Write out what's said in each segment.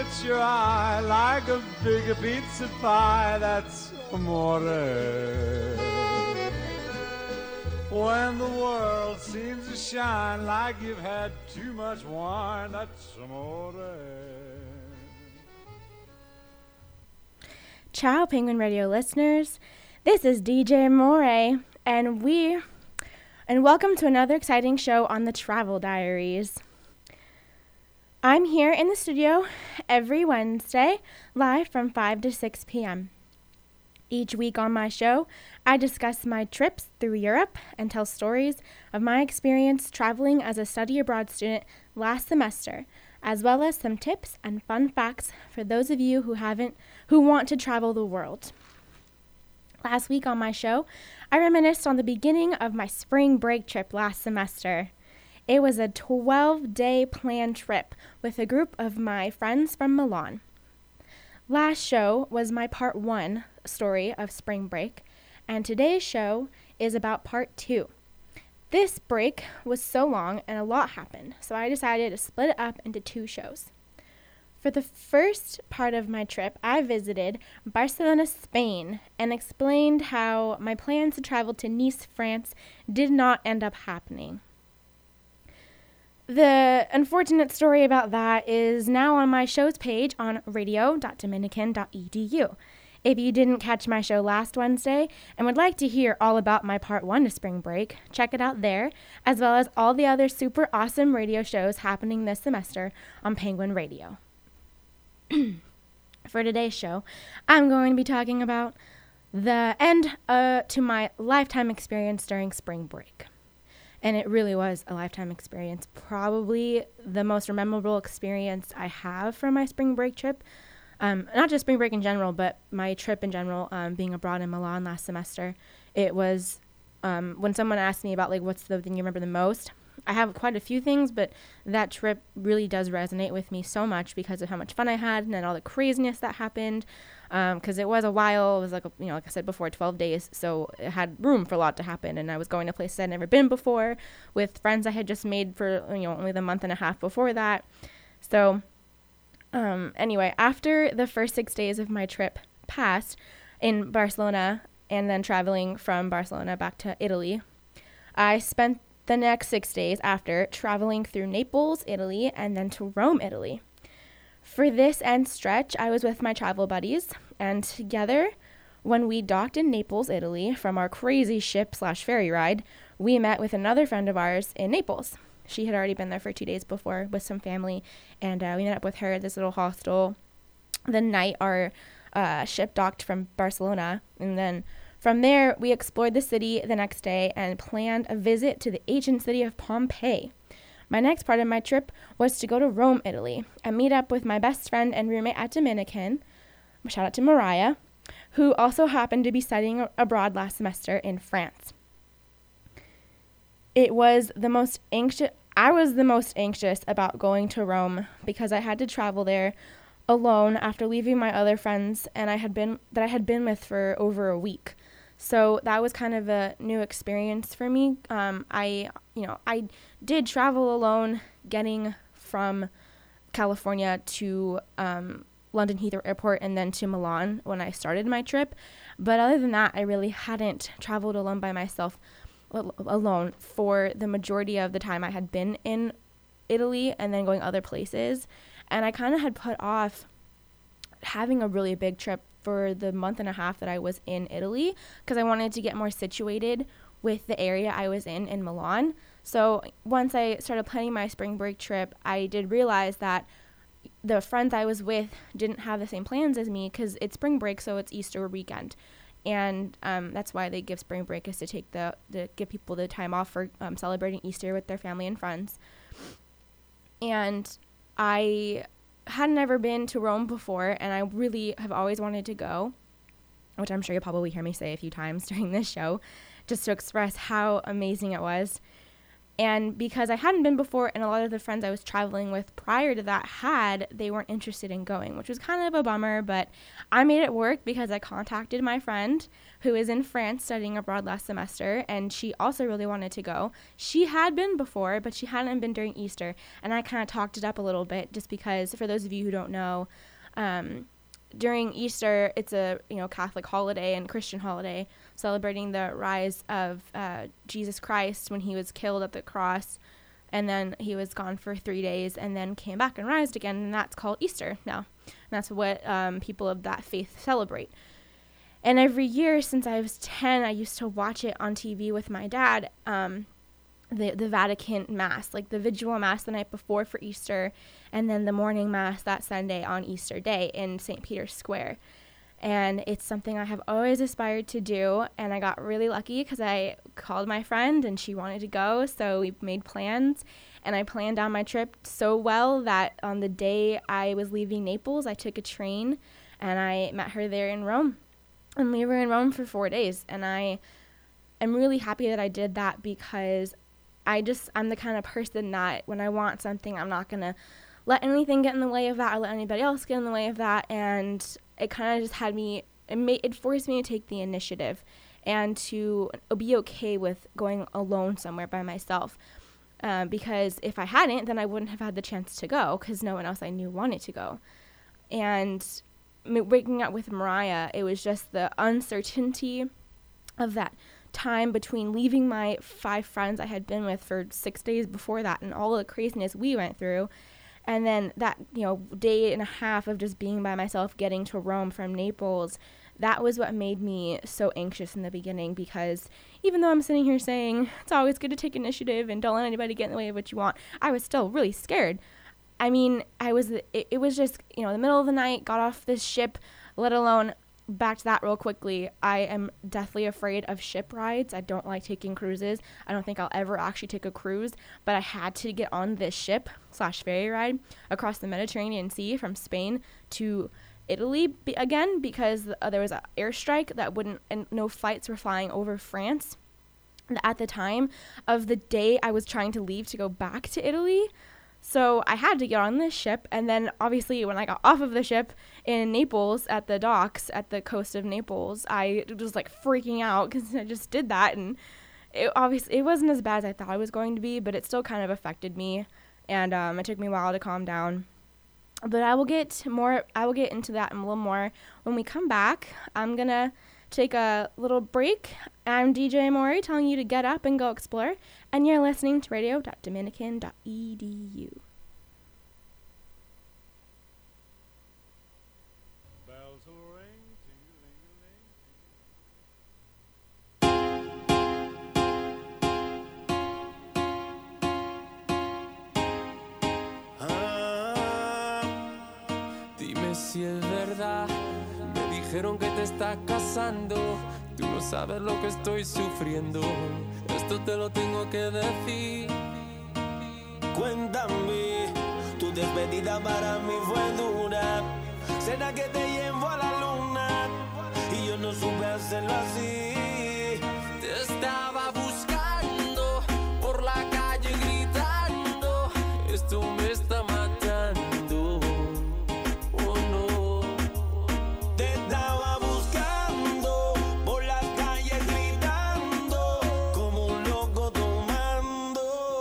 catch your eye like a big pizza pie, that's amore. When the world seems to shine like you've had too much wine, that's amore. Ciao, Penguin Radio listeners. This is DJ More, and welcome to another exciting show on the Travel Diaries. I'm here in the studio every Wednesday, live from 5 to 6 p.m. Each week on my show, I discuss my trips through Europe and tell stories of my experience traveling as a study abroad student last semester, as well as some tips and fun facts for those of you who want to travel the world. Last week on my show, I reminisced on the beginning of my spring break trip last semester. It was a 12-day planned trip with a group of my friends from Milan. Last show was my part 1 story of spring break, and today's show is about part 2. This break was so long and a lot happened, so I decided to split it up into 2 shows. For the first part of my trip, I visited Barcelona, Spain, and explained how my plans to travel to Nice, France did not end up happening. The unfortunate story about that is now on my show's page on radio.dominican.edu. If you didn't catch my show last Wednesday and would like to hear all about my part 1 to spring break, check it out there, as well as all the other super awesome radio shows happening this semester on Penguin Radio. For today's show, I'm going to be talking about the end to my lifetime experience during spring break. And it really was a lifetime experience, probably the most memorable experience I have from my spring break trip. Not just spring break in general, but my trip in general, being abroad in Milan last semester. It was, when someone asked me about, what's the thing you remember the most, I have quite a few things, but that trip really does resonate with me so much because of how much fun I had and then all the craziness that happened. Because it was a while. It was like I said before, 12 days. So it had room for a lot to happen. And I was going to places I'd never been before with friends I had just made for, only the month and a half before that. So anyway, after the first 6 days of my trip passed in Barcelona and then traveling from Barcelona back to Italy, I spent the next 6 days after traveling through Naples, Italy, and then to Rome, Italy. For this end stretch, I was with my travel buddies, and together, when we docked in Naples, Italy, from our crazy ship/ferry ride, we met with another friend of ours in Naples. She had already been there for 2 days before with some family, and we met up with her at this little hostel the night our ship docked from Barcelona, and then from there, we explored the city the next day and planned a visit to the ancient city of Pompeii. My next part of my trip was to go to Rome, Italy, and meet up with my best friend and roommate at Dominican, shout out to Mariah, who also happened to be studying abroad last semester in France. I was the most anxious about going to Rome because I had to travel there alone after leaving my other friends and I had been with for over a week. So that was kind of a new experience for me. I did travel alone, getting from California to London Heathrow Airport and then to Milan when I started my trip. But other than that, I really hadn't traveled alone by myself alone for the majority of the time I had been in Italy and then going other places. And I kind of had put off having a really big trip for the month and a half that I was in Italy because I wanted to get more situated with the area I was in Milan. So once I started planning my spring break trip, I did realize that the friends I was with didn't have the same plans as me because it's spring break, so it's Easter weekend. And that's why they give spring break, is to take give people the time off for celebrating Easter with their family and friends. And I hadn't ever been to Rome before, and I really have always wanted to go, which I'm sure you'll probably hear me say a few times during this show, just to express how amazing it was. And because I hadn't been before, and a lot of the friends I was traveling with prior to that they weren't interested in going, which was kind of a bummer, but I made it work because I contacted my friend who is in France studying abroad last semester, and she also really wanted to go. She had been before, but she hadn't been during Easter, and I kind of talked it up a little bit just because, for those of you who don't know, during Easter, it's a Catholic holiday and Christian holiday celebrating the rise of Jesus Christ when he was killed at the cross, and then he was gone for 3 days and then came back and rised again, and that's called Easter now. And that's what people of that faith celebrate. And every year since I was 10, I used to watch it on TV with my dad, the Vatican Mass, like the Vigil Mass the night before for Easter, and then the morning Mass that Sunday on Easter Day in St. Peter's Square. And it's something I have always aspired to do, and I got really lucky because I called my friend and she wanted to go, so we made plans, and I planned out my trip so well that on the day I was leaving Naples, I took a train and I met her there in Rome, and we were in Rome for 4 days, and I am really happy that I did that because I'm the kind of person that when I want something, I'm not going to let anything get in the way of that or let anybody else get in the way of that. And it kind of just it forced me to take the initiative and to be okay with going alone somewhere by myself. Because if I hadn't, then I wouldn't have had the chance to go because no one else I knew wanted to go. And waking up with Mariah, it was just the uncertainty of that time between leaving my 5 friends I had been with for 6 days before that and all the craziness we went through, and then that day and a half of just being by myself getting to Rome from Naples. That was what made me so anxious in the beginning, because even though I'm sitting here saying it's always good to take initiative and don't let anybody get in the way of what you want, I was still really scared. I mean, it was just the middle of the night, got off this ship, let alone back to that real quickly. I am deathly afraid of ship rides. I don't like taking cruises. I don't think I'll ever actually take a cruise, but I had to get on this ship/ferry ride across the Mediterranean Sea from Spain to Italy again because there was an airstrike and no flights were flying over France at the time of the day I was trying to leave to go back to Italy. So I had to get on this ship, and then obviously when I got off of the ship in Naples at the docks at the coast of Naples, I was like freaking out because I just did that, and it wasn't as bad as I thought it was going to be, but it still kind of affected me, and it took me a while to calm down. But I will get into that a little more when we come back. I'm gonna take a little break. I'm DJ Mori telling you to get up and go explore, and you're listening to radio.dominican.edu. Bells will ring, ting-a-ling-a-ling. Dime si es verdad, me dijeron que te estás casando. Tú no sabes lo que estoy sufriendo. Esto te lo tengo que decir. Cuéntame, tu despedida para mí fue dura. ¿Será que te llevo a la luna? Y yo no supe hacerlo así. Te estaba buscando por la calle gritando. Esto me está matando. Oh no. Te estaba buscando por las calles gritando como un loco tomando.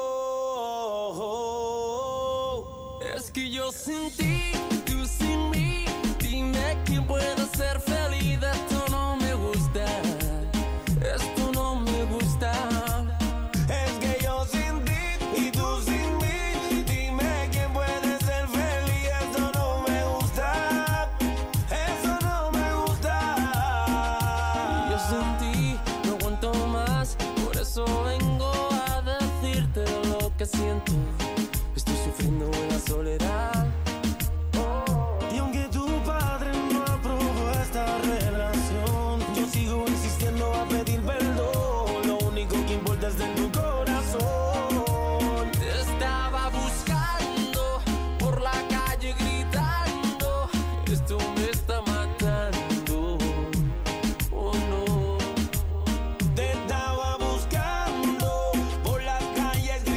Es que yo sin ti, tú sin mí. Dime quién puede ser feliz. Esto no me gusta. Esto no me gusta. Es que yo sin ti y tú sin mí. Dime quién puede ser feliz. Eso no me gusta. Eso no me gusta. Yo sin ti no aguanto más. Por eso vengo a decirte lo que siento. Estoy sufriendo en la soledad. Y aunque tu padre no aprobó esta relación, yo sigo insistiendo a pedir perdón. Lo único que importa es de tu corazón. Te estaba buscando por la calle gritando. Esto me está matando. Oh no. Te estaba buscando por las calles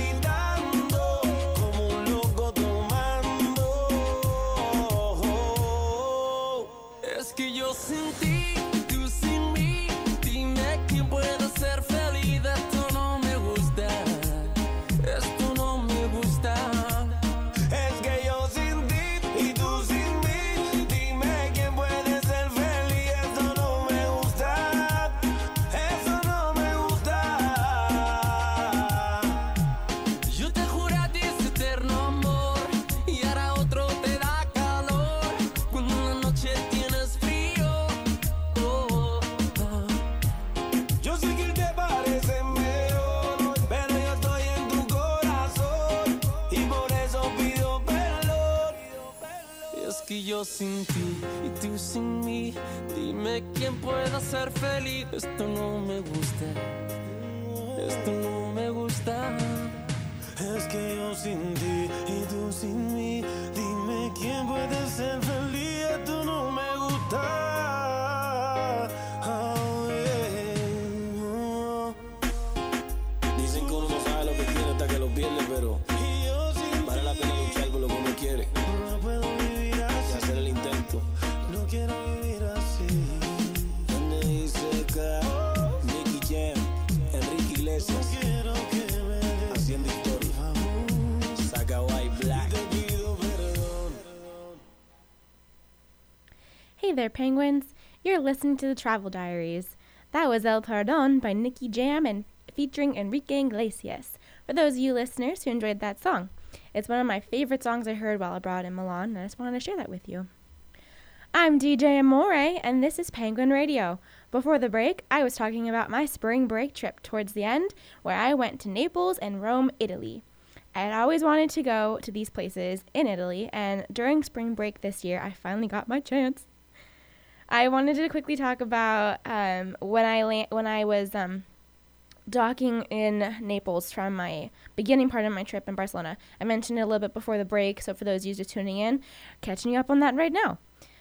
yo sin ti y tú sin mí? Dime quién pueda ser feliz. Esto no me gusta, esto no me gusta. Es que yo sin ti y tú sin mí, dime quién puede ser feliz. Esto no me gusta. Oh, yeah. Dicen que uno no sabe lo que tiene hasta que lo pierde, pero vale la pena luchar por lo que uno quiere. No puedo vivir así. Y hacer el intento. No quiero vivir así. N.I.C.K. Nicky Jam, Enrique Iglesias. No quiero que me dejes. Haciendo historia. Saca White Black. Te pido perdón. Hey there, penguins. You're listening to the Travel Diaries. That was El Perdón by Nicky Jam and featuring Enrique Iglesias. For those of you listeners who enjoyed that song, it's one of my favorite songs I heard while abroad in Milan, and I just wanted to share that with you. I'm DJ Amore, and this is Penguin Radio. Before the break, I was talking about my spring break trip towards the end, where I went to Naples and Rome, Italy. I had always wanted to go to these places in Italy, and during spring break this year, I finally got my chance. I wanted to quickly talk about when I was docking in Naples from my beginning part of my trip in Barcelona. I mentioned it a little bit before the break, so for those of you just tuning in, catching you up on that right now.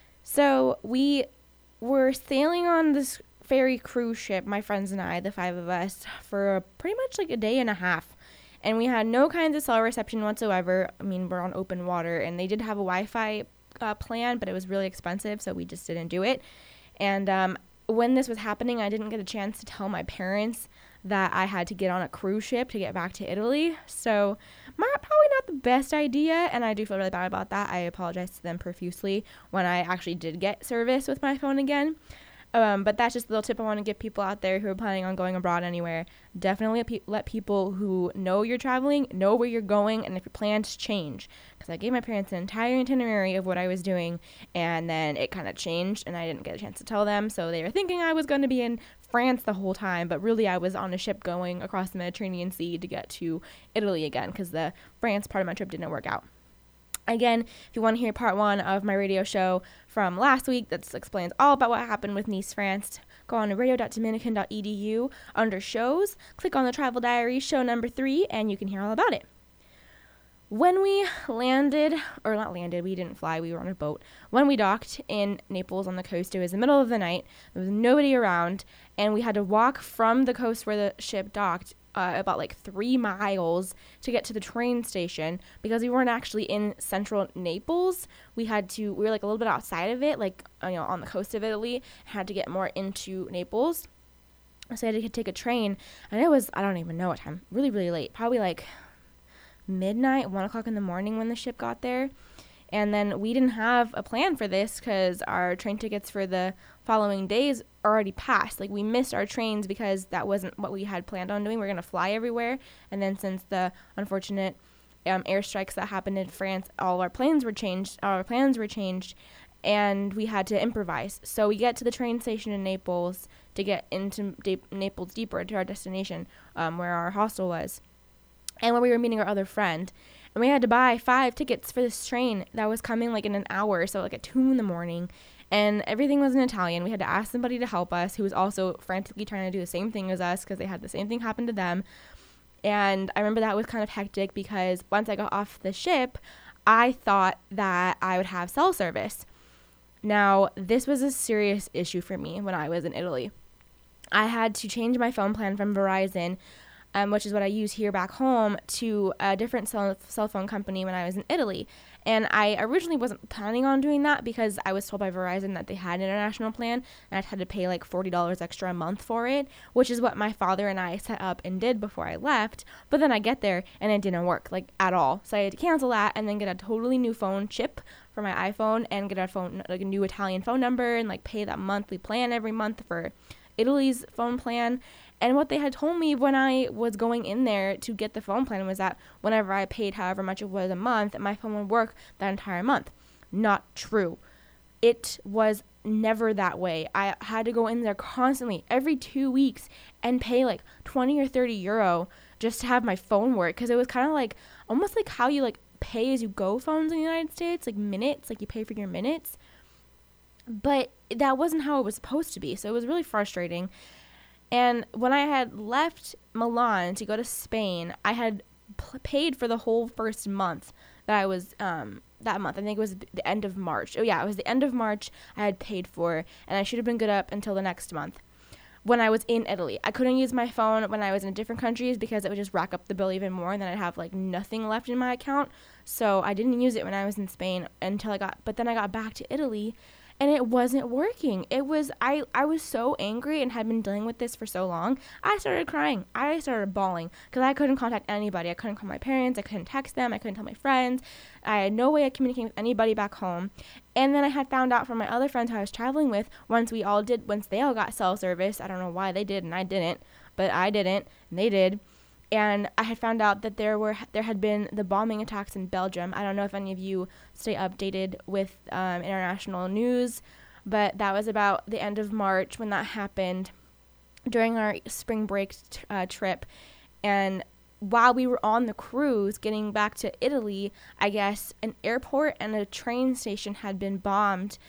So we were sailing on this ferry cruise ship, my friends and I, the 5 of us, for pretty much like a day and a half. And we had no kinds of cell reception whatsoever. I mean, we're on open water, and they did have a Wi-Fi plan, but it was really expensive, so we just didn't do it. And when this was happening, I didn't get a chance to tell my parents that I had to get on a cruise ship to get back to Italy. So probably not the best idea, and I do feel really bad about that. I apologize to them profusely when I actually did get service with my phone again. But that's just a little tip I want to give people out there who are planning on going abroad anywhere. Definitely let people who know you're traveling know where you're going and if your plans change. Because I gave my parents an entire itinerary of what I was doing, and then it kind of changed, and I didn't get a chance to tell them. So they were thinking I was going to be in France the whole time, but really I was on a ship going across the Mediterranean Sea to get to Italy again, because the France part of my trip didn't work out. Again, if you want to hear part 1 of my radio show from last week that explains all about what happened with Nice, France, go on to radio.dominican.edu under shows, click on the Travel Diary show number 3, and you can hear all about it. When we landed, or not landed, we didn't fly, we were on a boat. When we docked in Naples on the coast, it was the middle of the night, there was nobody around, and we had to walk from the coast where the ship docked about like 3 miles to get to the train station, because we weren't actually in central Naples. We were like a little bit outside of it, like, on the coast of Italy, had to get more into Naples. So I had to take a train, and it was, I don't even know what time, really, really late, probably like midnight, 1 o'clock in the morning when the ship got there. And then we didn't have a plan for this because our train tickets for the following days already passed. Like, we missed our trains because that wasn't what we had planned on doing. We're going to fly everywhere. And then since the unfortunate airstrikes that happened in France, all our plans were changed, and we had to improvise. So we get to the train station in Naples to get into Naples deeper to our destination, where our hostel was, and where we were meeting our other friend. And we had to buy 5 tickets for this train that was coming like in an hour, so like at 2 in the morning. And everything was in Italian. We had to ask somebody to help us, who was also frantically trying to do the same thing as us because they had the same thing happen to them. And I remember that was kind of hectic because once I got off the ship, I thought that I would have cell service. Now, this was a serious issue for me when I was in Italy. I had to change my phone plan from Verizon, which is what I use here back home, to a different cell phone company when I was in Italy. And I originally wasn't planning on doing that because I was told by Verizon that they had an international plan, and I had to pay like $40 extra a month for it, which is what my father and I set up and did before I left. But then I get there and it didn't work like at all. So I had to cancel that and then get a totally new phone chip for my iPhone and get a new Italian phone number and like pay that monthly plan every month for Italy's phone plan. And what they had told me when I was going in there to get the phone plan was that whenever I paid however much it was a month, my phone would work that entire month. Not true. It was never that way. I had to go in there constantly every 2 weeks and pay like 20 or 30 euro just to have my phone work, because it was kind of like almost like how you like pay-as-you-go phones in the United States, like minutes, like you pay for your minutes. But that wasn't how it was supposed to be, so it was really frustrating. And when I had left Milan to go to Spain, I had paid for the whole first month that I was, that month. I think it was the end of March. Oh, yeah, it was the end of March I had paid for, and I should have been good up until the next month when I was in Italy. I couldn't use my phone when I was in different countries because it would just rack up the bill even more, and then I'd have, like, nothing left in my account. So I didn't use it when I was in Spain but then I got back to Italy, and it wasn't working. I was so angry and had been dealing with this for so long. I started crying. I started bawling because I couldn't contact anybody. I couldn't call my parents. I couldn't text them. I couldn't tell my friends. I had no way of communicating with anybody back home. And then I had found out from my other friends who I was traveling with, once they all got cell service, I don't know why they did and I didn't, but I didn't and they did. And I had found out that there had been the bombing attacks in Belgium. I don't know if any of you stay updated with international news, but that was about the end of March when that happened during our spring break trip. And while we were on the cruise getting back to Italy, I guess an airport and a train station had been bombed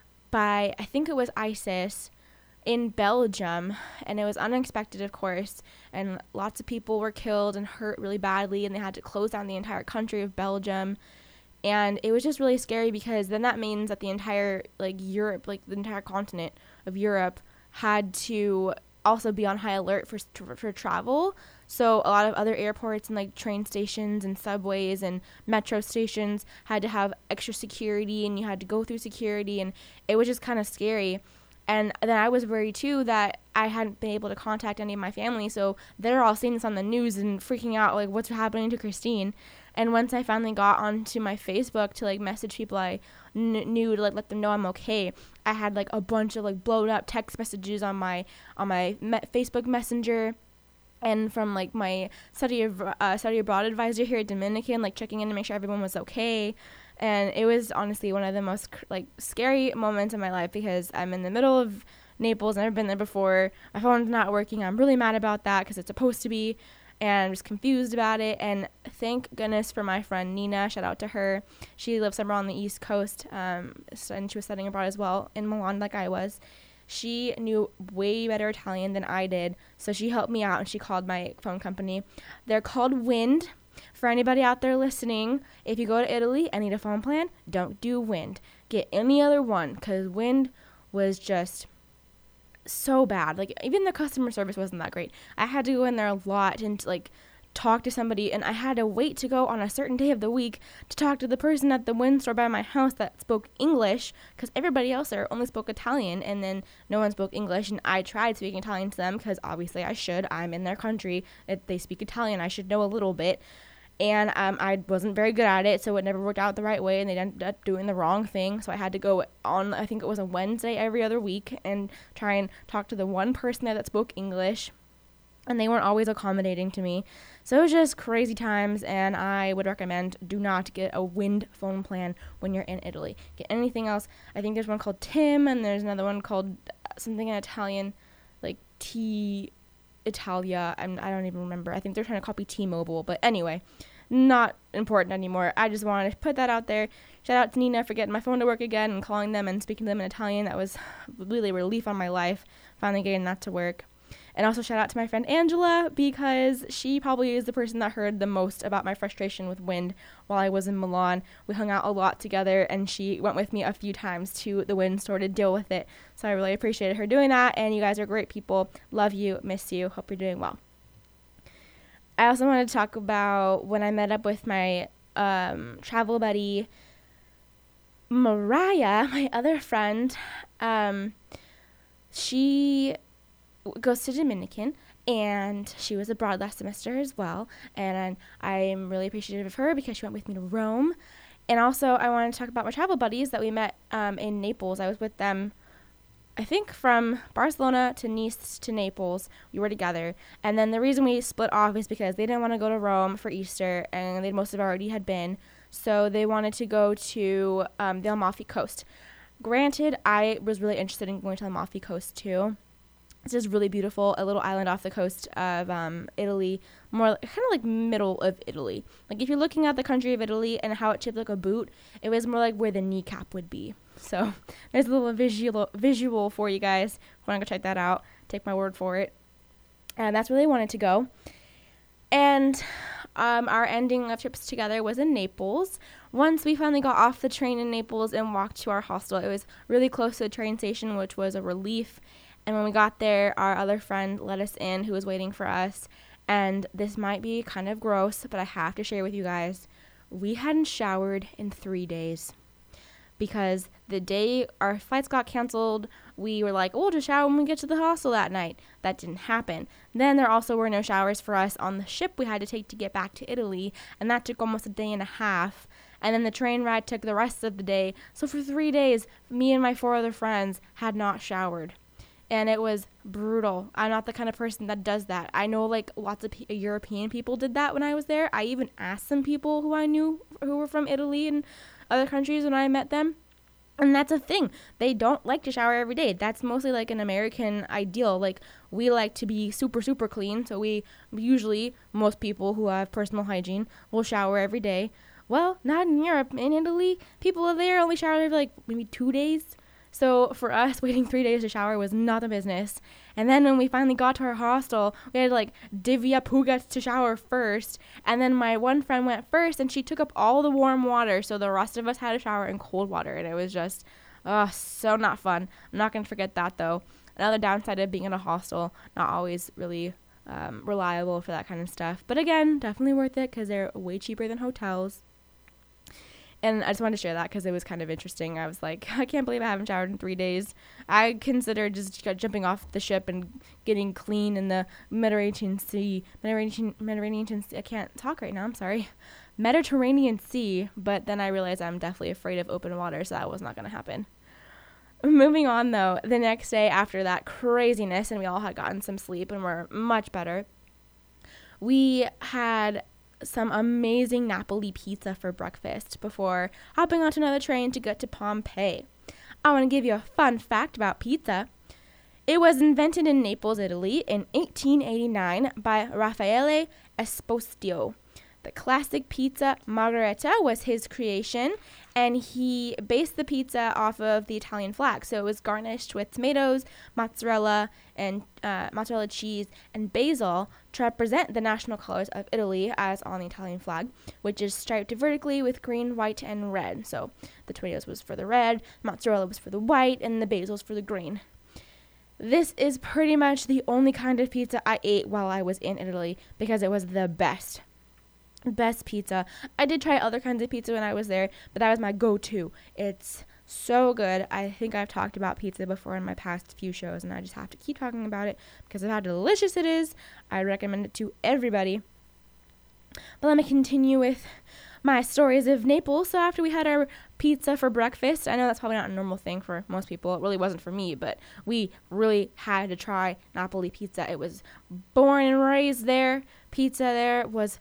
by, I think it was ISIS, in Belgium, and it was unexpected, of course, and lots of people were killed and hurt really badly, and they had to close down the entire country of Belgium. And it was just really scary because then that means that the entire, like, Europe, like the entire continent of Europe had to also be on high alert for travel. So a lot of other airports and, like, train stations and subways and metro stations had to have extra security, and you had to go through security, and it was just kind of scary. And then I was worried, too, that I hadn't been able to contact any of my family, so they're all seeing this on the news and freaking out, like, what's happening to Christine? And once I finally got onto my Facebook to, like, message people I knew to, like, let them know I'm okay, I had, like, a bunch of, like, blown up text messages on my Facebook Messenger, and from, like, my study abroad advisor here at Dominican, like, checking in to make sure everyone was okay. And it was honestly one of the most, like, scary moments in my life because I'm in the middle of Naples. I've never been there before. My phone's not working. I'm really mad about that because it's supposed to be. And I'm just confused about it. And thank goodness for my friend Nina. Shout out to her. She lives somewhere on the East Coast. And she was studying abroad as well in Milan like I was. She knew way better Italian than I did. So she helped me out and she called my phone company. They're called Wind. For anybody out there listening, if you go to Italy and need a phone plan, don't do Wind. Get any other one because Wind was just so bad. Like, even the customer service wasn't that great. I had to go in there a lot and, like, talk to somebody, and I had to wait to go on a certain day of the week to talk to the person at the Wind store by my house that spoke English because everybody else there only spoke Italian, and then no one spoke English, and I tried speaking Italian to them because obviously I should. I'm in their country. If they speak Italian, I should know a little bit. And I wasn't very good at it, so it never worked out the right way, and they ended up doing the wrong thing. So I had to go on, I think it was a Wednesday every other week, and try and talk to the one person there that spoke English. And they weren't always accommodating to me. So it was just crazy times, and I would recommend do not get a Wind phone plan when you're in Italy. Get anything else. I think there's one called Tim, and there's another one called something in Italian, like T Italia. I don't even remember. I think they're trying to copy T-Mobile, but anyway, not important anymore. I just wanted to put that out there. Shout out to Nina for getting my phone to work again and calling them and speaking to them in Italian. That was really a relief on my life, finally getting that to work. And also shout out to my friend Angela because she probably is the person that heard the most about my frustration with Wind while I was in Milan. We hung out a lot together, and she went with me a few times to the Wind store to deal with it. So I really appreciated her doing that, and you guys are great people. Love you, miss you, hope you're doing well. I also wanted to talk about when I met up with my travel buddy, Mariah, my other friend. She goes to Dominican, and she was abroad last semester as well, and I'm really appreciative of her because she went with me to Rome. And also I want to talk about my travel buddies that we met in Naples. I was with them, I think, from Barcelona to Nice to Naples. We were together, and then the reason we split off is because they didn't want to go to Rome for Easter, and they most of already had been, so they wanted to go to the Amalfi Coast. Granted, I was really interested in going to the Amalfi Coast too. It's just really beautiful, a little island off the coast of Italy, more kind of like middle of Italy. Like if you're looking at the country of Italy and how it's shaped like a boot, it was more like where the kneecap would be. So there's a little visual for you guys. If you want to go check that out, take my word for it. And that's where they wanted to go. And our ending of trips together was in Naples. Once we finally got off the train in Naples and walked to our hostel, it was really close to the train station, which was a relief. And when we got there, our other friend let us in who was waiting for us. And this might be kind of gross, but I have to share with you guys. We hadn't showered in 3 days. Because the day our flights got canceled, we were like, oh, we'll just shower when we get to the hostel that night. That didn't happen. Then there also were no showers for us on the ship we had to take to get back to Italy. And that took almost a day and a half. And then the train ride took the rest of the day. So for 3 days, me and my 4 other friends had not showered. And it was brutal. I'm not the kind of person that does that. I know like lots of European people did that when I was there. I even asked some people who I knew who were from Italy and other countries when I met them. And that's a thing. They don't like to shower every day. That's mostly like an American ideal. Like we like to be super, super clean. So we usually, most people who have personal hygiene will shower every day. Well, not in Europe. In Italy, people there only shower every like maybe 2 days. So for us, waiting 3 days to shower was not a business. And then when we finally got to our hostel, we had to like divvy up who gets to shower first. And then my one friend went first and she took up all the warm water. So the rest of us had to shower in cold water. And it was just, so not fun. I'm not going to forget that though. Another downside of being in a hostel, not always really reliable for that kind of stuff. But again, definitely worth it because they're way cheaper than hotels. And I just wanted to share that because it was kind of interesting. I was like, I can't believe I haven't showered in 3 days. I considered just jumping off the ship and getting clean in the Mediterranean Sea. I can't talk right now, I'm sorry. Mediterranean Sea. But then I realized I'm definitely afraid of open water, so that was not going to happen. Moving on, though, the next day after that craziness, and we all had gotten some sleep and were much better, we had some amazing Napoli pizza for breakfast before hopping onto another train to get to Pompeii. I want to give you a fun fact about pizza. It was invented in Naples, Italy in 1889 by Raffaele Esposito. The classic pizza margherita was his creation, and he based the pizza off of the Italian flag. So it was garnished with tomatoes, mozzarella, and mozzarella cheese, and basil to represent the national colors of Italy as on the Italian flag, which is striped vertically with green, white, and red. So the tomatoes was for the red, mozzarella was for the white, and the basil was for the green. This is pretty much the only kind of pizza I ate while I was in Italy because it was the best pizza. I did try other kinds of pizza when I was there, but that was my go-to. It's so good. I think I've talked about pizza before in my past few shows, and I just have to keep talking about it because of how delicious it is. I recommend it to everybody. But let me continue with my stories of Naples. So after we had our pizza for breakfast, I know that's probably not a normal thing for most people. It really wasn't for me, but we really had to try Napoli pizza. It was born and raised there. Pizza there was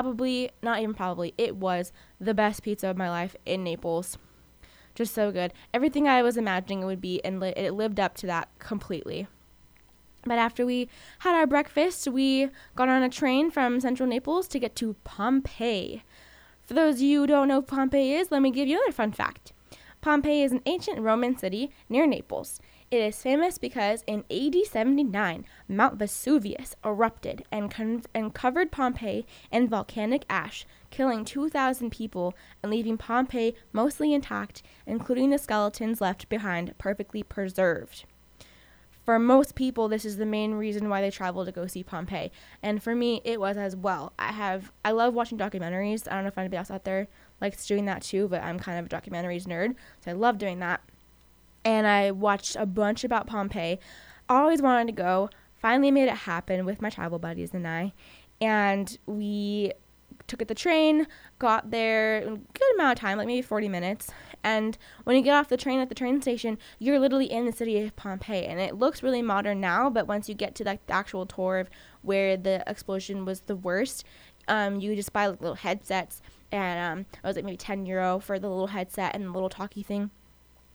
it was the best pizza of my life in Naples. Just so good. Everything I was imagining it would be, and it lived up to that completely. But after we had our breakfast, we got on a train from central Naples to get to Pompeii. For those of you who don't know what Pompeii is, let me give you another fun fact. Pompeii is an ancient Roman city near Naples. It is famous because in AD 79, Mount Vesuvius erupted and covered Pompeii in volcanic ash, killing 2,000 people and leaving Pompeii mostly intact, including the skeletons left behind perfectly preserved. For most people, this is the main reason why they travel to go see Pompeii. And for me, it was as well. I love watching documentaries. I don't know if anybody else out there likes doing that too, but I'm kind of a documentaries nerd, so I love doing that. And I watched a bunch about Pompeii. Always wanted to go. Finally made it happen with my travel buddies and I. And we took the train, got there in a good amount of time, like maybe 40 minutes. And when you get off the train at the train station, you're literally in the city of Pompeii. And it looks really modern now, but once you get to the actual tour of where the explosion was the worst, you just buy like little headsets. And it was like maybe €10 for the little headset and the little talkie thing.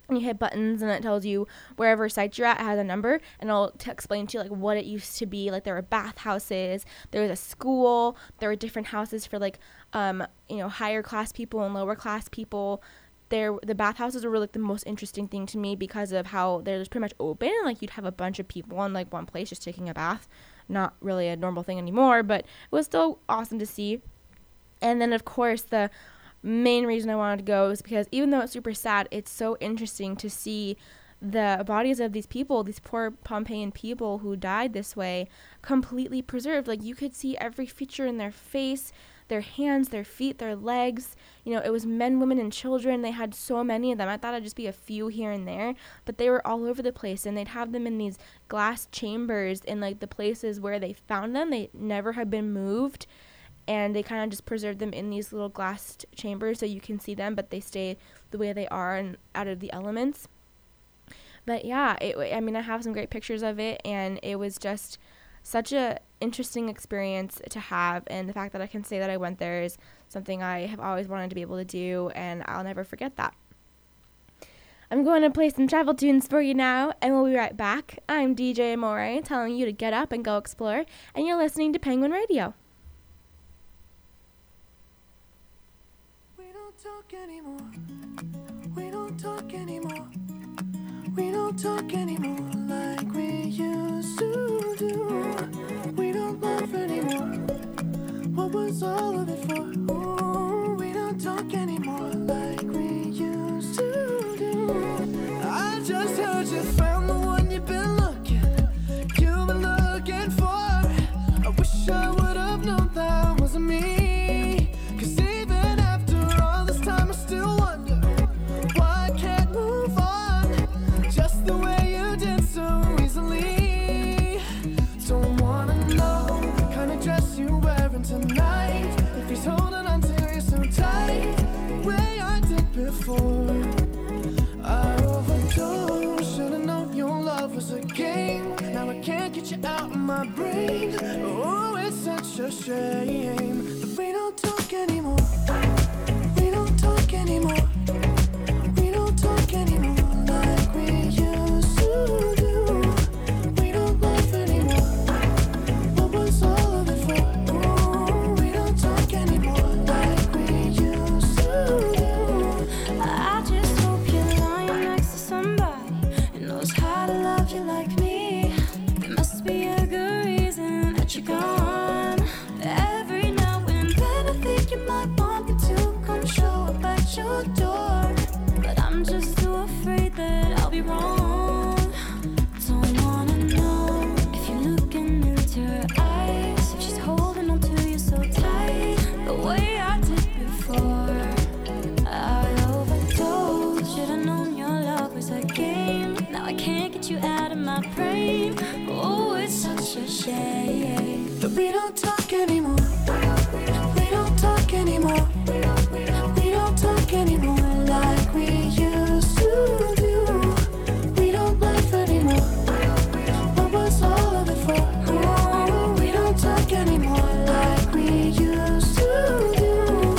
and you hit buttons, and it tells you wherever site you're at, it has a number, and it'll explain to you like what it used to be. Like there were bathhouses, there was a school, there were different houses for like higher class people and lower class people. The bathhouses were like the most interesting thing to me because of how they're just pretty much open, and like you'd have a bunch of people in like one place just taking a bath. Not really a normal thing anymore, but it was still awesome to see. And then of course the main reason I wanted to go is because even though it's super sad, it's so interesting to see the bodies of these people, these poor Pompeian people who died this way, completely preserved. Like you could see every feature in their face, their hands, their feet, their legs. It was men, women, and children. They had so many of them. I thought it'd just be a few here and there, but they were all over the place, and they'd have them in these glass chambers in like the places where they found them. They never had been moved, and they kind of just preserved them in these little glass chambers so you can see them, but they stay the way they are and out of the elements. But yeah, I have some great pictures of it, and it was just such a interesting experience to have, and the fact that I can say that I went there is something I have always wanted to be able to do, and I'll never forget that. I'm going to play some travel tunes for you now, and we'll be right back. I'm DJ Amore, telling you to get up and go explore, and you're listening to Penguin Radio. We don't talk anymore. We don't talk anymore. We don't talk anymore like we used to do. We don't laugh anymore. What was all of it for? Ooh, we don't talk anymore like we used to do. I just heard you found the one you've been looking for. I wish I would have known that wasn't me. 'Cause even after all this time I still wonder why I can't move on just the way you did so easily. Don't wanna know the kind of dress you're wearing tonight, if he's holding on to you so tight, the way I did before. I overdosed, should've known your love was a game. Now I can't get you out of my brain. Oh, it's such a shame that we don't talk anymore. We don't talk anymore. We don't talk anymore like we used to do. We don't laugh anymore. What was all of it for? Ooh, we don't talk anymore like we used to do. I just hope you're lying next to somebody who knows how to love you like me. There must be a good reason that you're gone. Every now and then I think you might want me to come show up at your door, but I'm just too afraid that I'll be wrong. Don't wanna know if you're looking into her eyes, if she's holding on to you so tight, the way I did before. I overdosed, should've known your love was a game. Now I can't get you out of my brain. Oh, it's such a shame that we don't talk anymore. We don't talk anymore. We don't talk anymore like we used to do. We don't laugh anymore. What was all of it for? Ooh, we don't talk anymore like we used to do.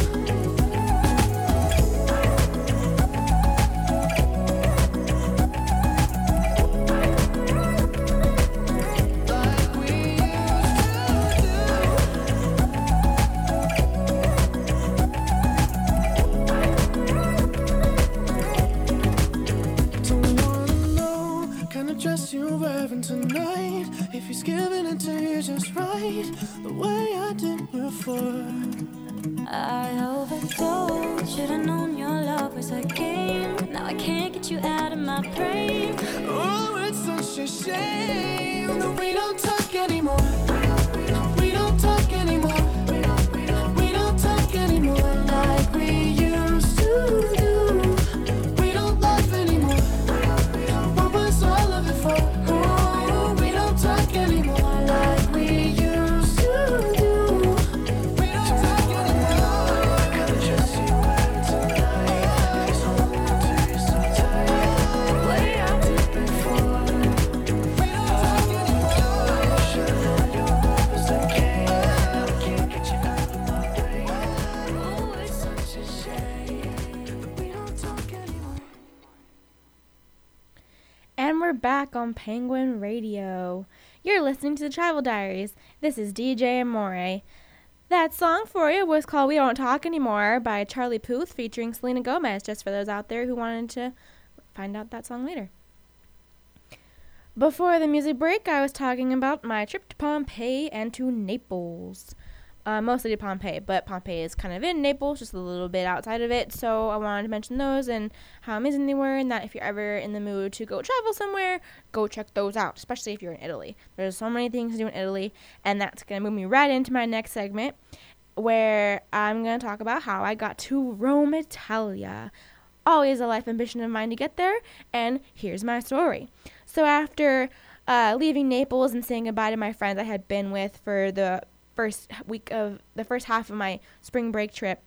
Tonight, if he's giving it to you just right, the way I did before. I overdosed, should've known your love was a game. Now I can't get you out of my brain. Oh, it's such a shame that we don't talk anymore. We don't talk anymore. We don't talk anymore like we used to do. We don't laugh anymore. What was all of it for? Talk anymore like we used to do. We don't talk anymore. Gotta just see you tonight. He's holding on to you so tight, the way I did before. We don't talk anymore. Should've known your back on Penguin Radio. You're listening to the Travel Diaries. This is DJ Amore. That song for you was called We Don't Talk Anymore by Charlie Puth featuring Selena Gomez, just for those out there who wanted to find out that song later. Before the music break, I was talking about my trip to Pompeii and to Naples. Mostly to Pompeii, but Pompeii is kind of in Naples, just a little bit outside of it, so I wanted to mention those and how amazing they were, and that if you're ever in the mood to go travel somewhere, go check those out, especially if you're in Italy. There's so many things to do in Italy, and that's going to move me right into my next segment, where I'm going to talk about how I got to Rome, Italia. Always a life ambition of mine to get there, and here's my story. So after leaving Naples and saying goodbye to my friends I had been with for the first half of my spring break trip,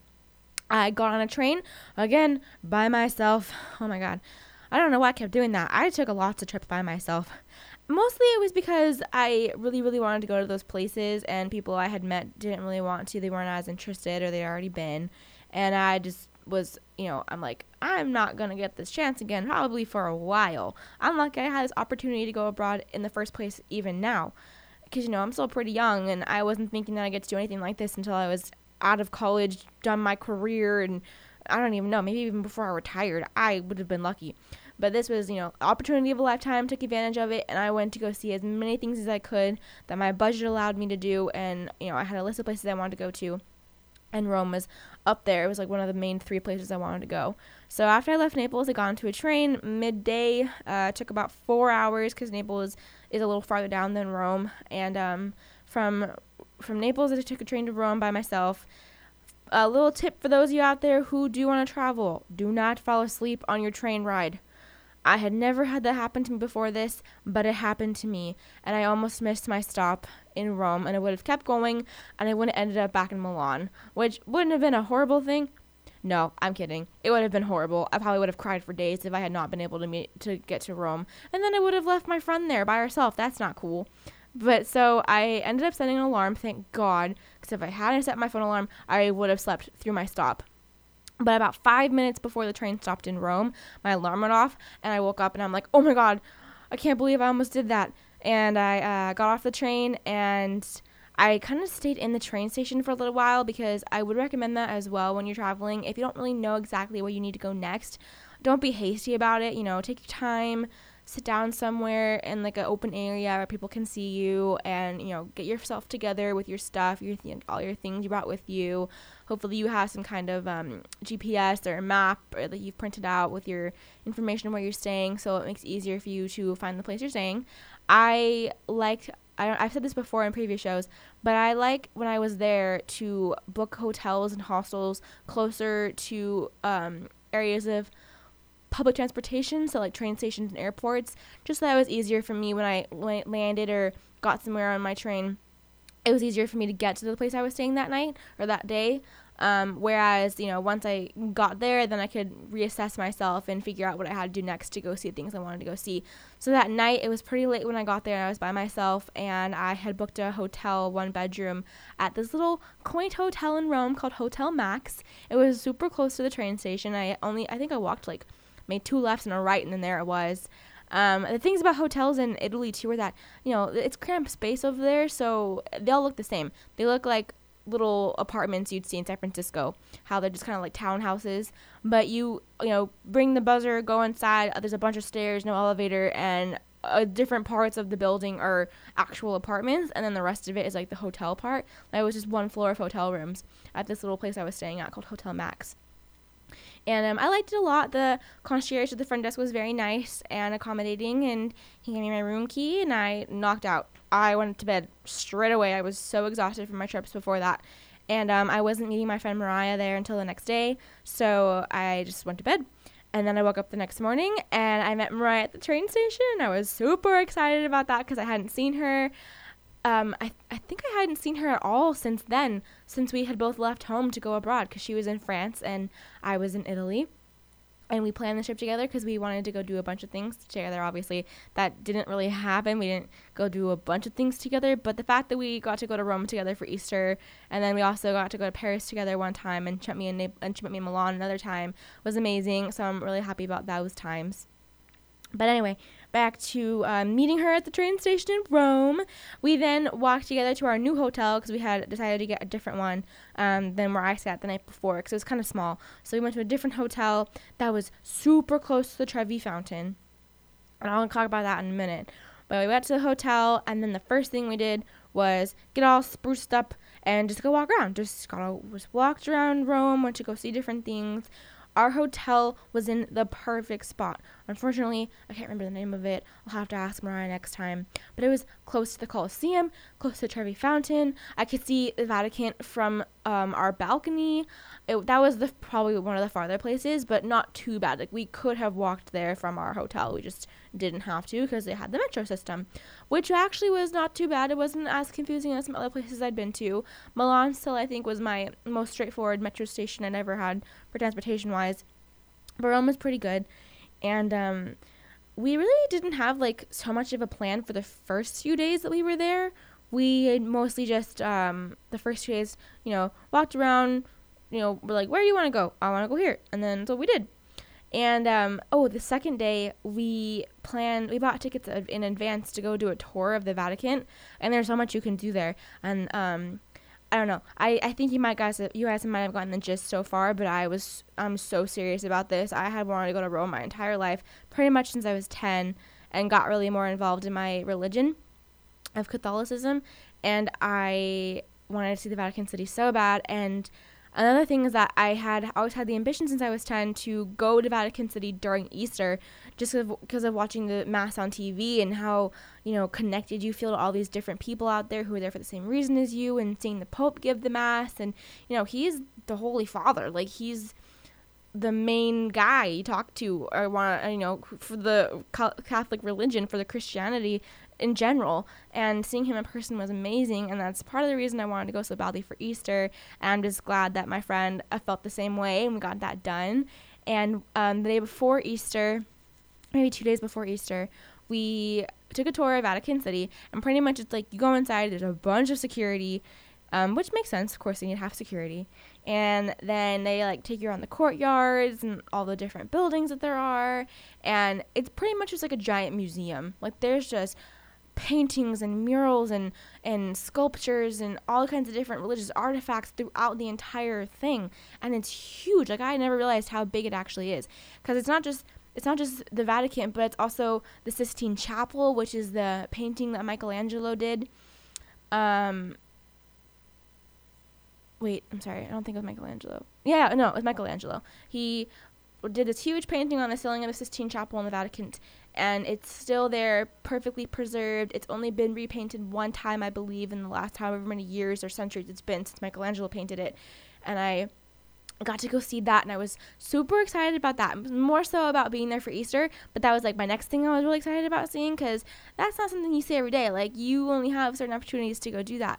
I got on a train again by myself. Oh my god, I don't know why I kept doing that. I took lots of trips by myself. Mostly it was because I really wanted to go to those places, and people I had met didn't really want to. They weren't as interested, or they'd already been, and I just was, I'm like, I'm not gonna get this chance again probably for a while. I'm lucky I had this opportunity to go abroad in the first place even now. Because, I'm still pretty young, and I wasn't thinking that I get to do anything like this until I was out of college, done my career, and I don't even know, maybe even before I retired, I would have been lucky. But this was, opportunity of a lifetime, took advantage of it, and I went to go see as many things as I could that my budget allowed me to do, and, I had a list of places I wanted to go to, and Rome was up there. It was like one of the main 3 places I wanted to go. So after I left Naples, I got onto a train midday. It took about 4 hours because Naples is a little farther down than Rome. And from Naples, I took a train to Rome by myself. A little tip for those of you out there who do want to travel: do not fall asleep on your train ride. I had never had that happen to me before this, but it happened to me, and I almost missed my stop in Rome, and I would have kept going, and I would have ended up back in Milan, which wouldn't have been a horrible thing. No, I'm kidding. It would have been horrible. I probably would have cried for days if I had not been able to get to Rome, and then I would have left my friend there by herself. That's not cool. But so I ended up setting an alarm, thank God, because if I hadn't set my phone alarm, I would have slept through my stop. But about 5 minutes before the train stopped in Rome, my alarm went off, and I woke up, and I'm like, oh my god, I can't believe I almost did that. And I got off the train, and I kind of stayed in the train station for a little while, because I would recommend that as well when you're traveling. If you don't really know exactly where you need to go next, don't be hasty about it. Take your time, sit down somewhere in like an open area where people can see you, and get yourself together with your stuff, all your things you brought with you. Hopefully you have some kind of GPS or a map that you've printed out with your information where you're staying, so it makes it easier for you to find the place you're staying. I've said this before in previous shows, but I like when I was there to book hotels and hostels closer to areas of public transportation, so like train stations and airports, just so that it was easier for me when I landed or got somewhere on my train. It was easier for me to get to the place I was staying that night or that day. Whereas, once I got there, then I could reassess myself and figure out what I had to do next to go see the things I wanted to go see. So that night, it was pretty late when I got there, and I was by myself, and I had booked a hotel, 1 bedroom, at this little quaint hotel in Rome called Hotel Max. It was super close to the train station. I think I walked made 2 lefts and a right, and then there it was. The things about hotels in Italy too are that, it's cramped space over there, so they all look the same. They look like little apartments you'd see in San Francisco, how they're just kind of like townhouses, but you bring the buzzer, go inside, there's a bunch of stairs, no elevator, and different parts of the building are actual apartments, and then the rest of it is like the hotel part. It was just 1 floor of hotel rooms at this little place I was staying at called Hotel Max. And I liked it a lot. The concierge at the front desk was very nice and accommodating, and he gave me my room key, and I knocked out. I went to bed straight away. I was so exhausted from my trips before that. And I wasn't meeting my friend Mariah there until the next day, so I just went to bed. And then I woke up the next morning, and I met Mariah at the train station. I was super excited about that because I hadn't seen her. I think I hadn't seen her at all since then, since we had both left home to go abroad, because she was in France and I was in Italy. And we planned the trip together because we wanted to go do a bunch of things together. Obviously, that didn't really happen. We didn't go do a bunch of things together. But the fact that we got to go to Rome together for Easter, and then we also got to go to Paris together one time, and she met me in Milan another time, was amazing. So I'm really happy about those times. But anyway, back to meeting her at the train station in Rome. We then walked together to our new hotel because we had decided to get a different one than where I sat the night before because it was kind of small. So we went to a different hotel that was super close to the Trevi Fountain. And I'll talk about that in a minute. But we went to the hotel, and then the first thing we did was get all spruced up and just go walk around. Just walked around Rome, went to go see different things. Our hotel was in the perfect spot. Unfortunately, I can't remember the name of it. I'll have to ask Mariah next time. But it was close to the Colosseum, close to the Trevi Fountain. I could see the Vatican from our balcony. That was probably one of the farther places, but not too bad. Like, we could have walked there from our hotel. We just didn't have to because they had the metro system, which actually was not too bad. It wasn't as confusing as some other places I'd been to. Milan still, I think, was my most straightforward metro station I'd ever had for transportation-wise. But Rome was pretty good. And we really didn't have, like, so much of a plan for the first few days that we were there. We had mostly just, the first 2 days, walked around, we're like, where do you want to go? I want to go here. And then so we did. And, the second day, we bought tickets in advance to go do a tour of the Vatican. And there's so much you can do there. And, I don't know. I think you guys might have gotten the gist so far, but I'm so serious about this. I had wanted to go to Rome my entire life, pretty much since I was 10, and got really more involved in my religion of Catholicism. And I wanted to see the Vatican City so bad. And another thing is that I always had the ambition since I was 10 to go to Vatican City during Easter, just because of watching the Mass on TV and how, connected you feel to all these different people out there who are there for the same reason as you, and seeing the Pope give the Mass. And, he's the Holy Father. Like, he's the main guy you talk to or want, for the Catholic religion, for the Christianity in general, and seeing him in person was amazing, and that's part of the reason I wanted to go so badly for Easter. And I'm just glad that my friend felt the same way, and we got that done. And the day before Easter, maybe 2 days before Easter, we took a tour of Vatican City, and pretty much it's like you go inside, there's a bunch of security, which makes sense, of course, they need to have security. And then they take you around the courtyards and all the different buildings that there are, and it's pretty much just like a giant museum. Like, there's just paintings and murals and sculptures and all kinds of different religious artifacts throughout the entire thing, and it's huge. Like, I never realized how big it actually is, because it's not just the Vatican, but it's also the Sistine Chapel, which is the painting that Michelangelo did. Wait, I'm sorry, I don't think it was Michelangelo. Yeah, no, it was Michelangelo. He did this huge painting on the ceiling of the Sistine Chapel in the Vatican, and it's still there, perfectly preserved. It's only been repainted one time, I believe, in the last however many years or centuries it's been since Michelangelo painted it. And I got to go see that, and I was super excited about that, more so about being there for Easter. But that was my next thing I was really excited about seeing, because that's not something you see every day. Like, you only have certain opportunities to go do that.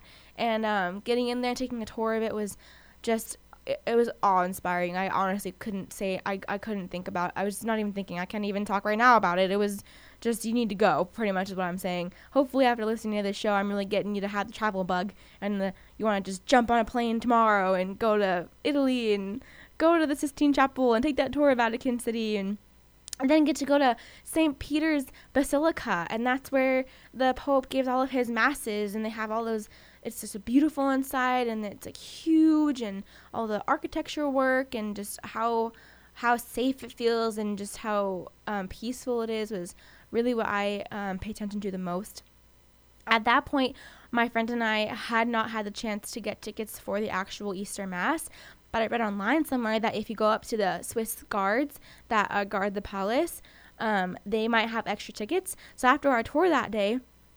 And getting in there, taking a tour of it was just, it was awe-inspiring. I honestly couldn't say, I couldn't think about it. I was not even thinking. I can't even talk right now about it. It was just, you need to go, pretty much is what I'm saying. Hopefully after listening to this show, I'm really getting you to have the travel bug, and you want to just jump on a plane tomorrow and go to Italy and go to the Sistine Chapel and take that tour of Vatican City, and then get to go to St. Peter's Basilica, and that's where the Pope gives all of his masses, and they have all those. It's just beautiful inside, and it's huge, and all the architecture work, and just how safe it feels, and just how peaceful it is was really what I pay attention to the most. At that point, my friend and I had not had the chance to get tickets for the actual Easter Mass, but I read online somewhere that if you go up to the Swiss guards that guard the palace, they might have extra tickets. So after our tour that day,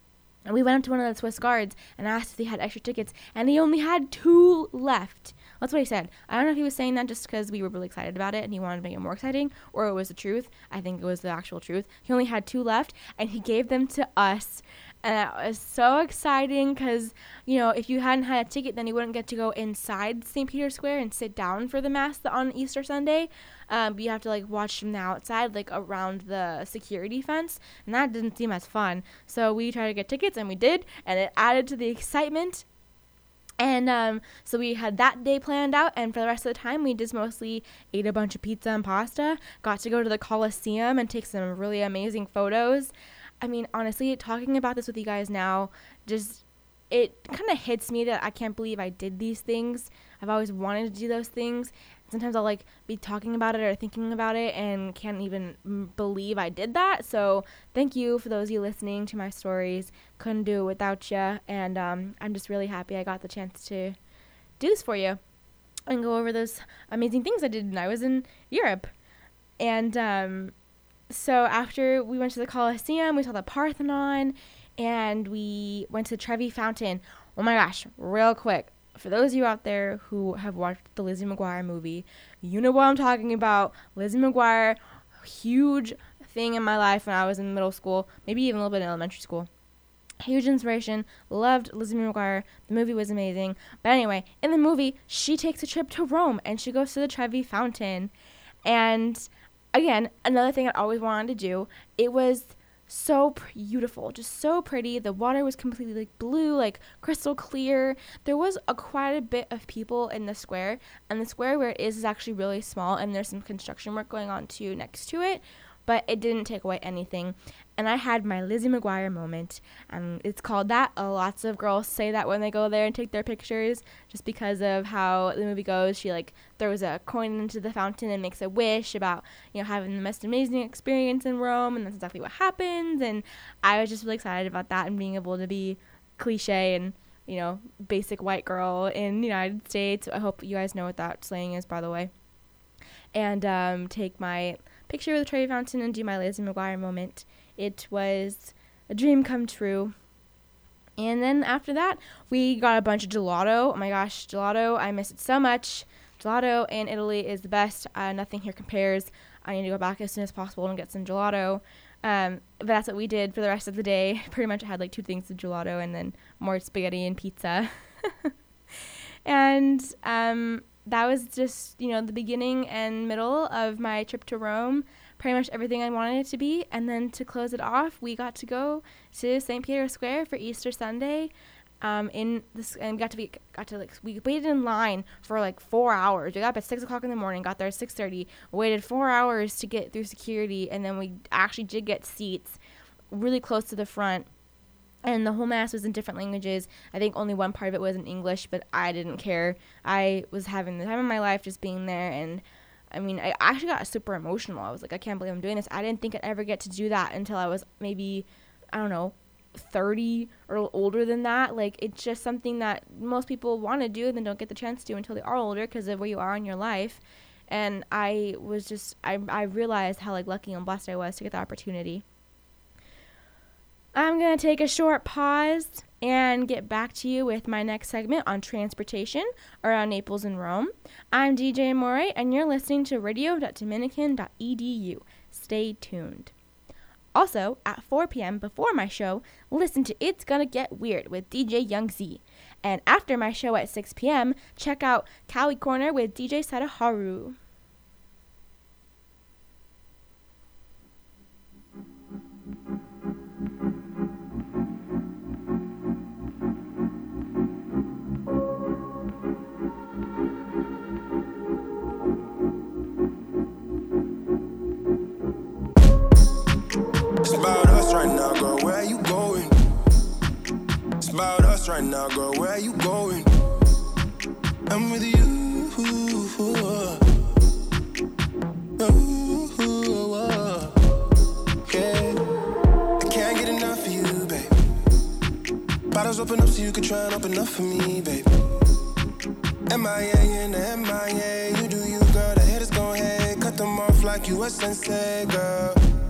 we went up to one of the Swiss guards and asked if they had extra tickets, and he only had 2 left. That's what he said. I don't know if he was saying that just because we were really excited about it and he wanted to make it more exciting, or it was the truth. I think it was the actual truth. He only had 2 left, and he gave them to us. And that was so exciting because, if you hadn't had a ticket, then you wouldn't get to go inside St. Peter's Square and sit down for the Mass on Easter Sunday. But you have to, watch from the outside, around the security fence. And that didn't seem as fun. So we tried to get tickets, and we did. And it added to the excitement. And so we had that day planned out, and for the rest of the time, we just mostly ate a bunch of pizza and pasta, got to go to the Coliseum and take some really amazing photos. I mean, honestly, talking about this with you guys now, just, it kind of hits me that I can't believe I did these things. I've always wanted to do those things. Sometimes I'll, like, be talking about it or thinking about it and can't even believe I did that. So thank you for those of you listening to my stories. Couldn't do it without you. And I'm just really happy I got the chance to do this for you and go over those amazing things I did when I was in Europe. And so after we went to the Coliseum, we saw the Parthenon, and we went to the Trevi Fountain. Oh my gosh, real quick. For those of you out there who have watched the Lizzie McGuire movie, you know what I'm talking about. Lizzie McGuire, huge thing in my life when I was in middle school, maybe even a little bit in elementary school. Huge inspiration. Loved Lizzie McGuire. The movie was amazing. But anyway, in the movie, she takes a trip to Rome, and she goes to the Trevi Fountain. And again, another thing I always wanted to do. It was so beautiful, just so pretty. The water was completely like blue, like crystal clear. There was quite a bit of people in the square, and the square where it is actually really small, and there's some construction work going on too next to it, but it didn't take away anything. And I had my Lizzie McGuire moment, and it's called that. Lots of girls say that when they go there and take their pictures, just because of how the movie goes. She like throws a coin into the fountain and makes a wish about, you know, having the most amazing experience in Rome, and that's exactly what happens. And I was just really excited about that and being able to be cliche and, you know, basic white girl in the United States. I hope you guys know what that slang is, by the way. And take my picture of the Trevi Fountain and do my Lizzie McGuire moment. It was a dream come true. And then after that, we got a bunch of gelato. Oh my gosh, gelato. I miss it so much. Gelato in Italy is the best. Nothing here compares. I need to go back as soon as possible and get some gelato. But that's what we did for the rest of the day. Pretty much I had like 2 things of gelato and then more spaghetti and pizza. And that was just, you know, the beginning and middle of my trip to Rome. Pretty much everything I wanted it to be. And then to close it off, we got to go to St. Peter's Square for Easter Sunday. We waited in line for like 4 hours. We got up at 6 o'clock in the morning, got there at 6:30, waited 4 hours to get through security, and then we actually did get seats really close to the front. And the whole mass was in different languages. I think only one part of it was in English, but I didn't care. I was having the time of my life just being there. And I mean, I actually got super emotional. I was like, I can't believe I'm doing this. I didn't think I'd ever get to do that until I was maybe, I don't know, 30 or older than that. Like, it's just something that most people want to do and then don't get the chance to until they are older because of where you are in your life. And I realized how like lucky and blessed I was to get the opportunity. I'm going to take a short pause and get back to you with my next segment on transportation around Naples and Rome. I'm DJ Amore, and you're listening to radio.dominican.edu. Stay tuned. Also, at 4 p.m. before my show, listen to It's Gonna Get Weird with DJ Young Z. And after my show at 6 p.m., check out Cali Corner with DJ Sadaharu. It's about us right now, girl, where you going? It's about us right now, girl, where you going? I'm with you. Yeah. I can't get enough of you, babe. Bottles open up so you can try and open up for me, babe. MIA in the MIA, you do you, girl, the haters gon' hate. Cut them off like you a sensei, girl.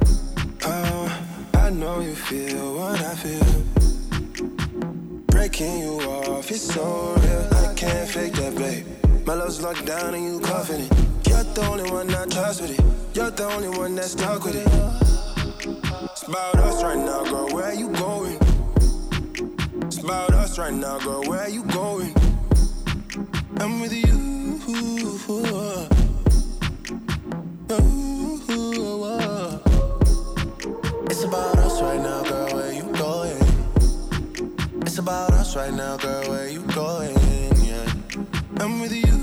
I know you feel what I feel. Breaking you off, it's so real. I can't fake that, babe. My love's locked down and you confident. You're the only one I trust with it. You're the only one that's stuck with it. It's about us right now, girl, where you going? It's about us right now, girl, where you going? I'm with you. It's about us right now, girl, where you going? It's about us right now, girl, where you going? I'm with you.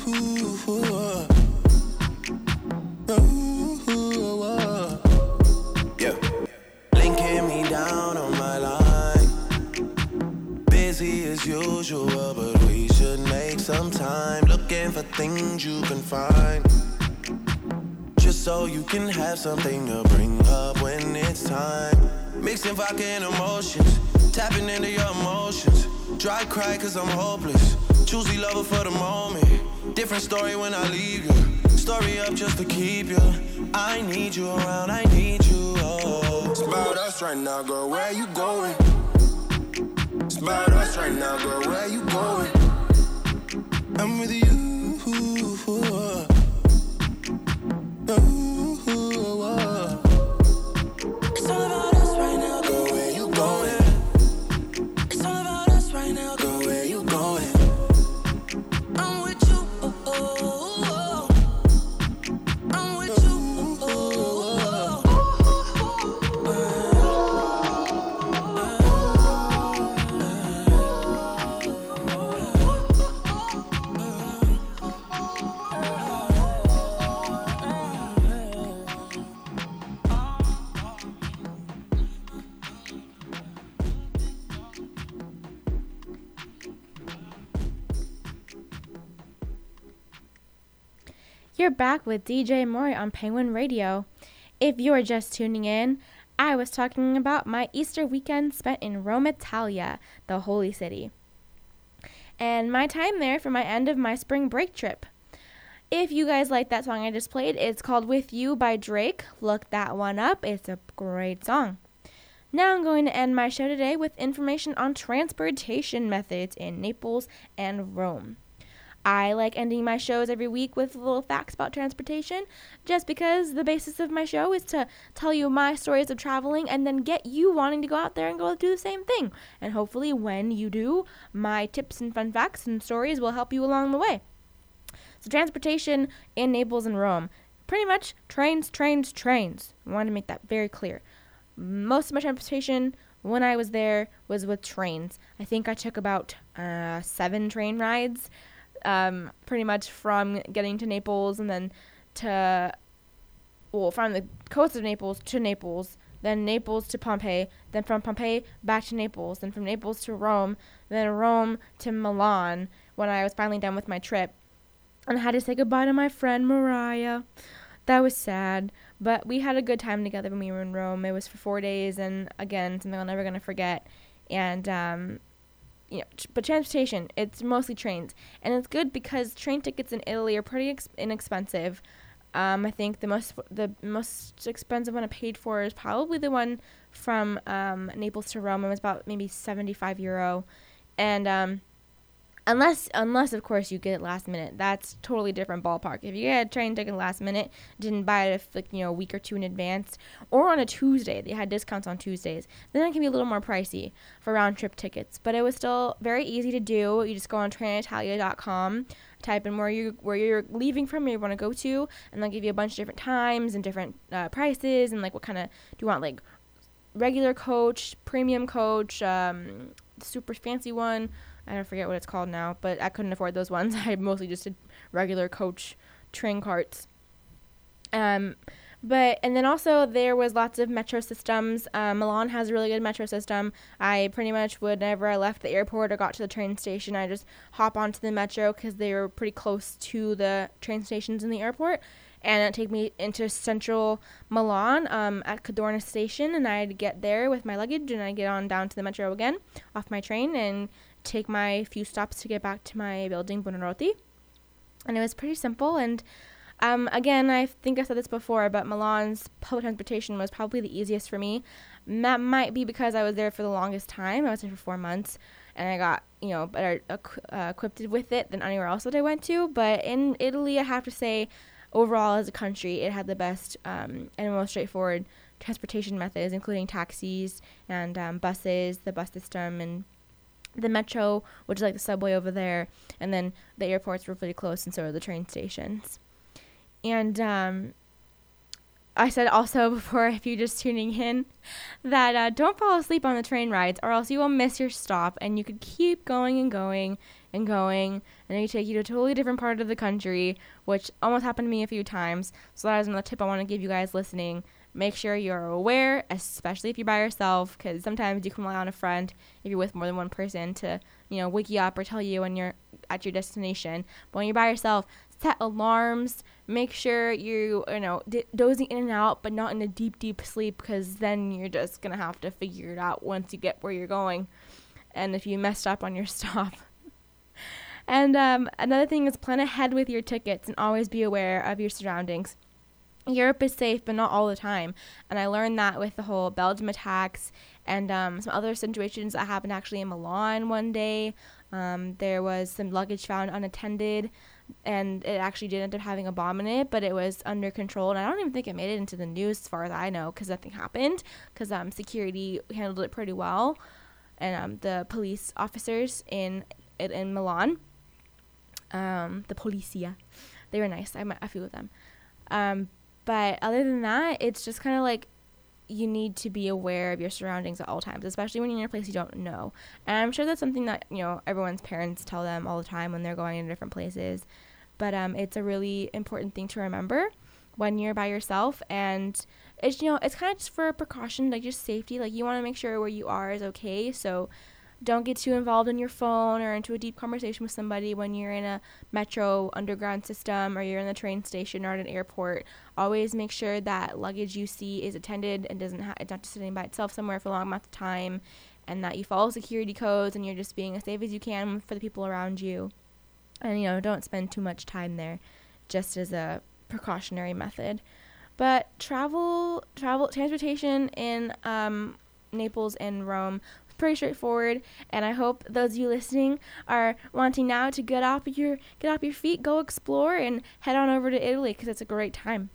Yeah. Linking me down on my line. Busy as usual, but we should make some time. Looking for things you can find, just so you can have something to bring up when it's time. Mixing vodka and emotions, tapping into your emotions. Dry cry cause I'm hopeless, choosy lover for the moment. Different story when I leave you, story up just to keep you. I need you around, I need you. Oh. It's about us right now, girl, where you going? It's about us right now, girl, where you going? I'm with you. It's all about us right now, girl, where you going? It's all about us right now, girl, where you going? I'm with you, oh, oh, oh. I'm with you, oh, oh, You're back with DJ Mori on Penguin Radio. If you are just tuning in, I was talking about my Easter weekend spent in Rome, Italia, the holy city, and my time there for my end of my spring break trip. If you guys like that song I just played, it's called With You by Drake. Look that one up. It's a great song. Now I'm going to end my show today with information on transportation methods in Naples and Rome. I like ending my shows every week with little facts about transportation, just because the basis of my show is to tell you my stories of traveling and then get you wanting to go out there and go do the same thing. And hopefully when you do, my tips and fun facts and stories will help you along the way. So transportation in Naples and Rome, pretty much trains. I want to make that very clear. Most of my transportation when I was there was with trains. I think I took about 7 train rides. Pretty much from getting to Naples and then from the coast of Naples to Naples, then Naples to Pompeii, then from Pompeii back to Naples, then from Naples to Rome, then Rome to Milan when I was finally done with my trip. And I had to say goodbye to my friend Mariah. That was sad, but we had a good time together when we were in Rome. It was for 4 days, and again, something I'm never going to forget. And, but transportation, it's mostly trains, and it's good because train tickets in Italy are pretty inexpensive. I think the most expensive one I paid for is probably the one from Naples to Rome. It was about maybe €75, and unless of course you get it last minute, that's totally different ballpark. If you get a train ticket last minute, didn't buy it a week or two in advance, or on a Tuesday, they had discounts on Tuesdays, then it can be a little more pricey for round trip tickets. But it was still very easy to do. You just go on Trenitalia.com, type in where you're leaving from, where you want to go to, and they'll give you a bunch of different times and different prices, and like what kind of do you want, like regular coach, premium coach, super fancy one. I don't forget what it's called now, but I couldn't afford those ones. I mostly just did regular coach train carts. And then also there was lots of metro systems. Milan has a really good metro system. I pretty much whenever I left the airport or got to the train station, I just hop onto the metro because they were pretty close to the train stations in the airport. And it'd take me into central Milan at Cadorna station, and I'd get there with my luggage, and I'd get on down to the metro again off my train and take my few stops to get back to my building, Buonarroti. And it was pretty simple. And again, I think I said this before, but Milan's public transportation was probably the easiest for me. That might be because I was there for the longest time. I was there for 4 months, and I got better equipped with it than anywhere else that I went to. But in Italy, I have to say, overall as a country, it had the best and most straightforward transportation methods, including taxis and buses, the bus system, and the metro, which is like the subway over there, and then the airports were pretty close, and so are the train stations. And I said also before, if you're just tuning in, that don't fall asleep on the train rides, or else you will miss your stop, and you could keep going and going, and going, and they take you to a totally different part of the country, which almost happened to me a few times. So that is another tip I want to give you guys listening. Make sure you're aware, especially if you're by yourself, because sometimes you can rely on a friend if you're with more than one person to, wake you up or tell you when you're at your destination. But when you're by yourself, set alarms. Make sure you dozing in and out, but not in a deep, deep sleep, because then you're just going to have to figure it out once you get where you're going. And if you messed up on your stop. And another thing is plan ahead with your tickets and always be aware of your surroundings. Europe is safe, but not all the time. And I learned that with the whole Belgium attacks and some other situations that happened actually in Milan one day. There was some luggage found unattended, and it actually did end up having a bomb in it, but it was under control. And I don't even think it made it into the news as far as I know, because nothing happened, because security handled it pretty well. And the police officers in Milan, the Polizia, they were nice. I met a few of them. But other than that, it's just kind of like you need to be aware of your surroundings at all times, especially when you're in a place you don't know. And I'm sure that's something that, everyone's parents tell them all the time when they're going to different places. But it's a really important thing to remember when you're by yourself. And it's, it's kind of just for a precaution, like just safety. Like you want to make sure where you are is okay. So don't get too involved in your phone or into a deep conversation with somebody when you're in a metro underground system or you're in the train station or at an airport. Always make sure that luggage you see is attended and it's not just sitting by itself somewhere for a long amount of time, and that you follow security codes and you're just being as safe as you can for the people around you. And, don't spend too much time there, just as a precautionary method. But transportation in Naples and Rome, pretty straightforward, and I hope those of you listening are wanting now to get off your feet, go explore, and head on over to Italy, because it's a great time.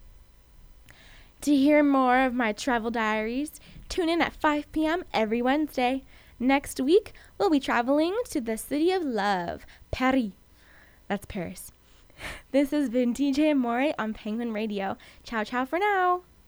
To hear more of my travel diaries, tune in at 5 p.m. every Wednesday. Next week, we'll be traveling to the city of love, Paris. That's Paris. This has been DJ Amore on Penguin Radio. Ciao, ciao for now.